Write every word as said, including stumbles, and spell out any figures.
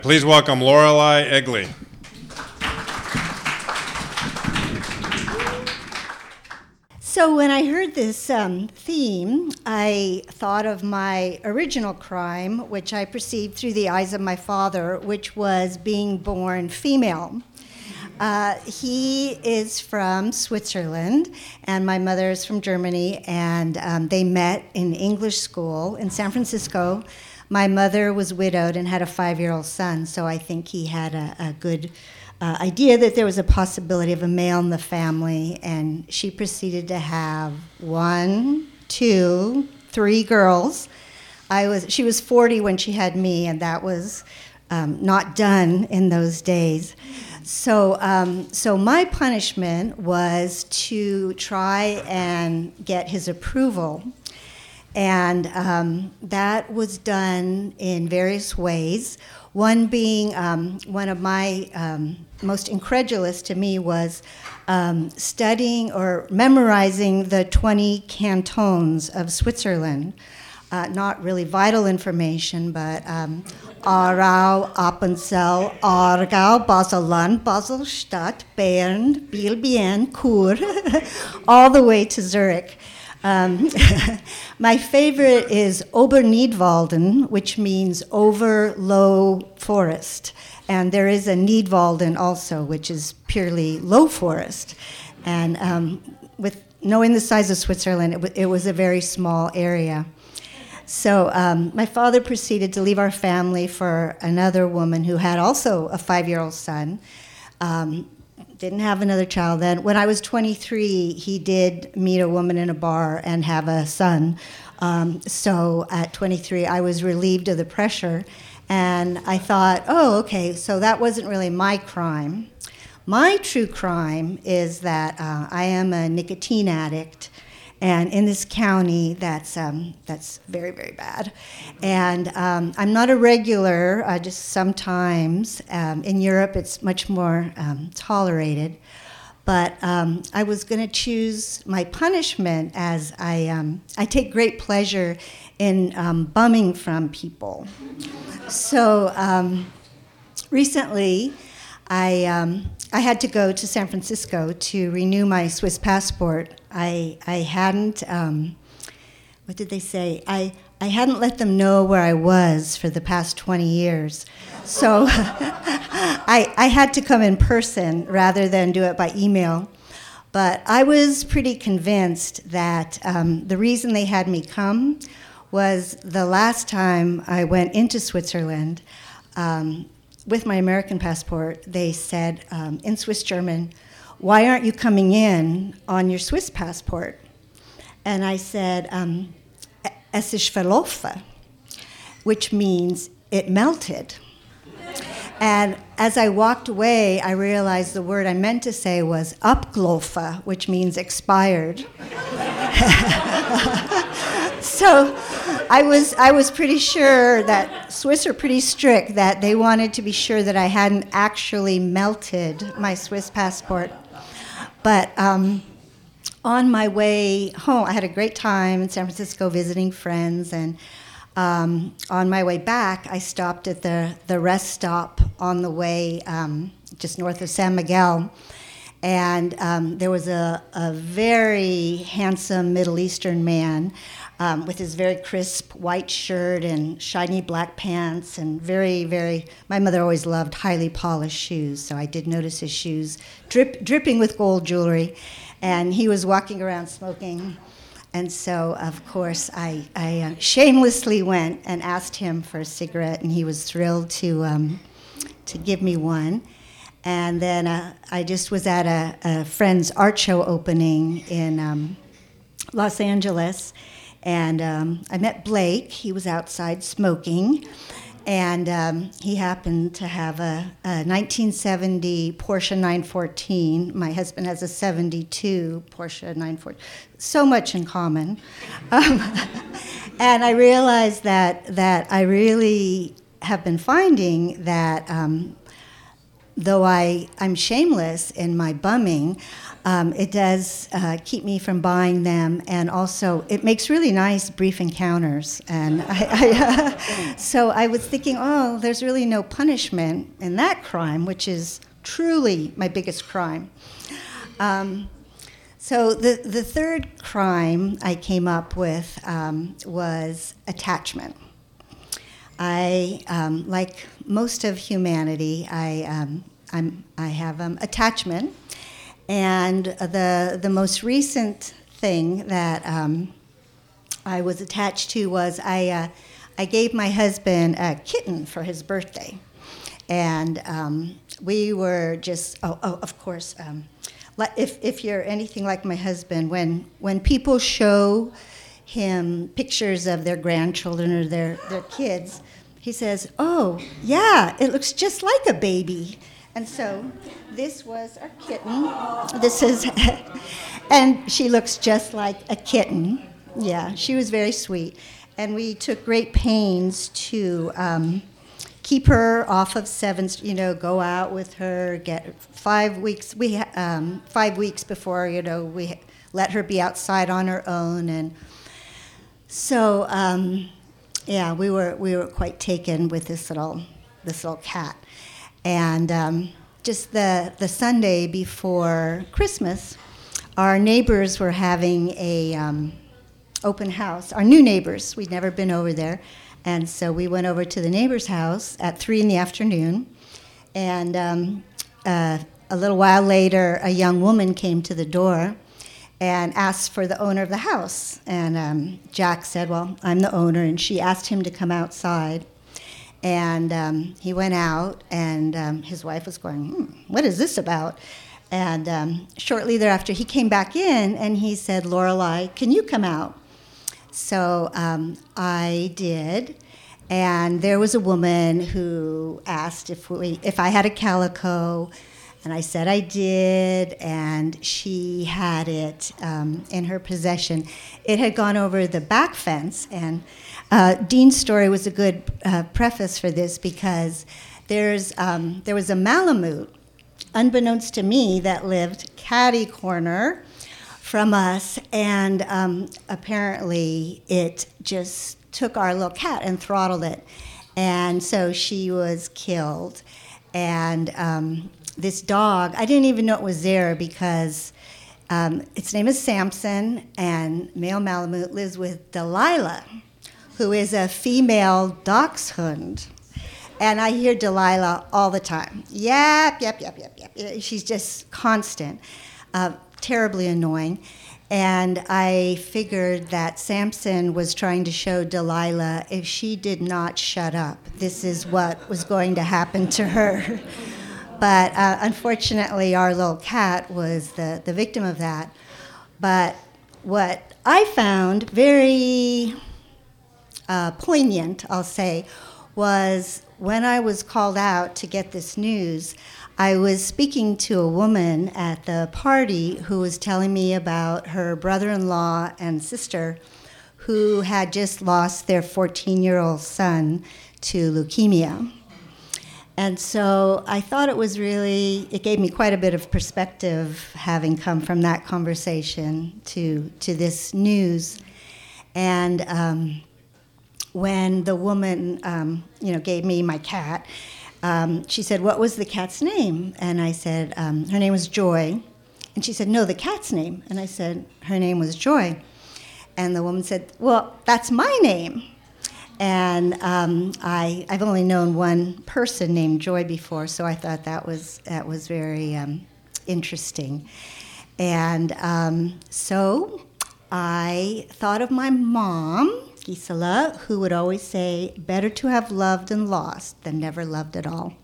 Please welcome Lorelei Egley. So when I heard this um, theme, I thought of my original crime, which I perceived through the eyes of my father, which was being born female. Uh, he is from Switzerland, and my mother is from Germany, and um, they met in English school in San Francisco. My mother was widowed and had a five-year-old son, so I think he had a, a good uh, idea that there was a possibility of a male in the family, and she proceeded to have one, two, three girls. I was she was forty when she had me, and that was um, not done in those days. So, um, so my punishment was to try and get his approval. And um, that was done in various ways. One being, um, one of my um, most incredulous to me was um, studying or memorizing the twenty cantons of Switzerland. Uh, not really vital information, but um, Aarau, Appenzell, Aargau, Basel-Land, Basel-Stadt, Bern, Biel-Bienne, Chur, all the way to Zurich. Um, my favorite is Oberniedwalden, which means over low forest. And there is a Niedwalden also, which is purely low forest. And um, with knowing the size of Switzerland, it, w- it was a very small area. So um, my father proceeded to leave our family for another woman who had also a five-year-old son. Um, didn't have another child then. When I was twenty-three, he did meet a woman in a bar and have a son. Um, so at twenty-three, I was relieved of the pressure. And I thought, oh, okay, so that wasn't really my crime. My true crime is that uh, I am a nicotine addict. And in this county, that's um, that's very, very bad. And um, I'm not a regular, uh, just sometimes. Um, in Europe, it's much more um, tolerated. But um, I was going to choose my punishment as I um, I take great pleasure in um, bumming from people. So um, recently, I um, I had to go to San Francisco to renew my Swiss passport. I I hadn't um, what did they say? I I hadn't let them know where I was for the past twenty years, so I I had to come in person rather than do it by email. But I was pretty convinced that um, the reason they had me come was the last time I went into Switzerland. Um, With my American passport, they said um, in Swiss German, "Why aren't you coming in on your Swiss passport?" And I said, um, "Es ist verlaufen," which means it melted. And as I walked away, I realized the word I meant to say was abgelaufen, which means expired. So I was I was pretty sure that Swiss are pretty strict, that they wanted to be sure that I hadn't actually melted my Swiss passport. But um, on my way home, I had a great time in San Francisco visiting friends, and um, on my way back, I stopped at the, the rest stop on the way um, just north of San Miguel. And um, there was a, a very handsome Middle Eastern man um, with his very crisp white shirt and shiny black pants and very, very, my mother always loved highly polished shoes, so I did notice his shoes drip, dripping with gold jewelry. And he was walking around smoking. And so, of course, I, I uh, shamelessly went and asked him for a cigarette, and he was thrilled to, um, to give me one. And then uh, I just was at a, a friend's art show opening in um, Los Angeles, and um, I met Blake. He was outside smoking, and um, he happened to have a, a nineteen seventy Porsche nine fourteen. My husband has a seventy-two Porsche nine fourteen. So much in common. Um, and I realized that that I really have been finding that um, though I, I'm shameless in my bumming, um, it does uh, keep me from buying them, and also it makes really nice brief encounters. And I, I, so I was thinking, oh, there's really no punishment in that crime, which is truly my biggest crime. Um, so the, the third crime I came up with um, was attachment. I, um, like most of humanity, I, um, I'm, I have um, attachment, and the, the most recent thing that um, I was attached to was I, uh, I gave my husband a kitten for his birthday, and um, we were just, oh, oh of course, um, if, if you're anything like my husband, when, when people show him pictures of their grandchildren or their, their kids, he says, oh, yeah, it looks just like a baby. And so this was our kitten. This is, and she looks just like a kitten. Yeah, she was very sweet. And we took great pains to um, keep her off of seven, you know, go out with her, get five weeks, we um, five weeks before, you know, we let her be outside on her own. And so, um, yeah, we were we were quite taken with this little this little cat. And um, just the, the Sunday before Christmas, our neighbors were having a um, open house. Our new neighbors, we'd never been over there. And so we went over to the neighbor's house at three in the afternoon. And um, uh, a little while later, a young woman came to the door and asked for the owner of the house. And um, Jack said, well, I'm the owner. And she asked him to come outside. And um, he went out, and um, his wife was going, hmm, what is this about? And um, shortly thereafter, he came back in, and he said, Lorelei, can you come out? So um, I did, and there was a woman who asked if we, if I had a calico, and I said I did, and she had it um, in her possession. It had gone over the back fence, and uh, Dean's story was a good uh, preface for this, because there's um, there was a Malamute, unbeknownst to me, that lived catty corner from us, and um, apparently it just took our little cat and throttled it, and so she was killed. And um, this dog, I didn't even know it was there, because um, its name is Samson, and male Malamute lives with Delilah, who is a female dachshund. And I hear Delilah all the time. Yap, yap, yap, yap, yap. She's just constant, uh, terribly annoying. And I figured that Samson was trying to show Delilah, if she did not shut up, this is what was going to happen to her. But uh, unfortunately, our little cat was the, the victim of that. But what I found very uh, poignant, I'll say, was when I was called out to get this news, I was speaking to a woman at the party who was telling me about her brother-in-law and sister who had just lost their fourteen-year-old son to leukemia. And so I thought it was really, it gave me quite a bit of perspective having come from that conversation to, to this news. And um, when the woman, um, you know, gave me my cat, um, she said, what was the cat's name? And I said, um, her name was Joy. And she said, no, the cat's name. And I said, her name was Joy. And the woman said, well, that's my name. And um, I, I've only known one person named Joy before, so I thought that was, that was very um, interesting. And um, so I thought of my mom, Gisela, who would always say, better to have loved and lost than never loved at all.